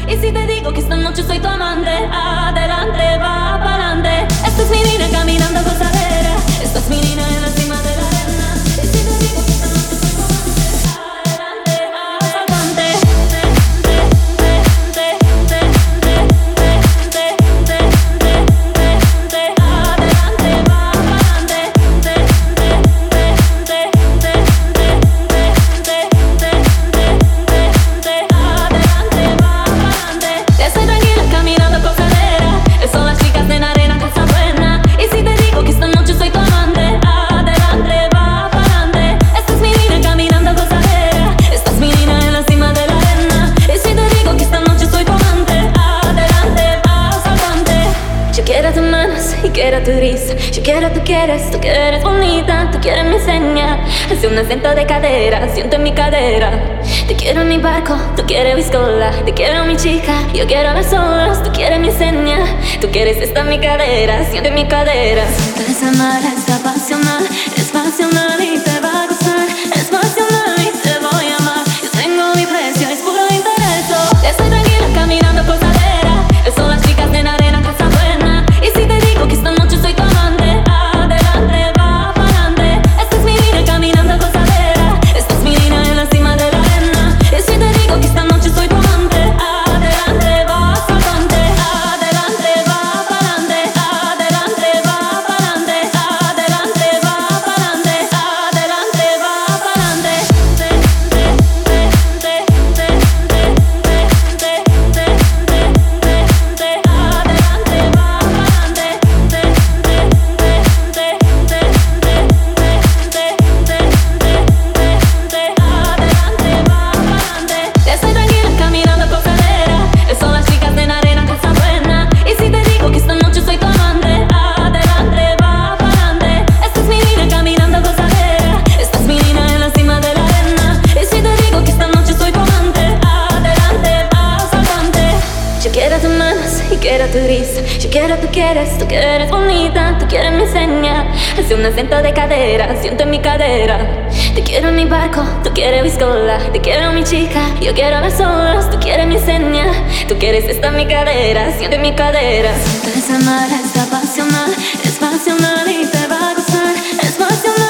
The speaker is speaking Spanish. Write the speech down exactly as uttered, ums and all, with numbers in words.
Y si te digo que esta noche soy tu amante, adelante, va pa'lante. Esta es mi niña caminando gozadera, esta es mi niña en la cima de la arena. Y si te digo que esta noche soy tu amante, adelante, va pa'lante. Quiero tu risa, yo quiero tú quieres, tú que eres bonita, tú quieres mi señal. Hace un acento de cadera, siento en mi cadera. Te quiero en mi barco, tú quieres biscola. Te quiero mi chica, yo quiero las olas, tú quieres mi señal. Tú quieres esta en mi cadera, siento en mi cadera. Sientes amar, es apasional, es pasional y te va a gustar. Es pasional y te voy a amar. Yo tengo mi precio, es puro interés. Estoy tranquila caminando por cadera. Son las chicas de la arena, casa buena. Y si te digo que esta noche soy tu amante, adelante, va pa'lante. Esta es mi vida caminando gozadera, esta es mi vida en la cima de la arena. Y si te digo que esta noche soy tu amante, adelante, va pa'lante. Adelante, va pa'lante. Adelante, va pa'lante. Adelante, va pa'lante. Adelante, va pa'lante. Quiero tu risa, yo quiero tú quieres, tú que eres bonita, tú quieres mi señal. Hace un acento de cadera, siento en mi cadera. Te quiero en mi barco, tú quieres biscola. Te quiero mi chica, yo quiero las olas, tú quieres mi señal. Tú quieres esta en mi cadera, siento en mi cadera. Sientes amar, es apasional, es pasional y te va a gustar. Es pasional.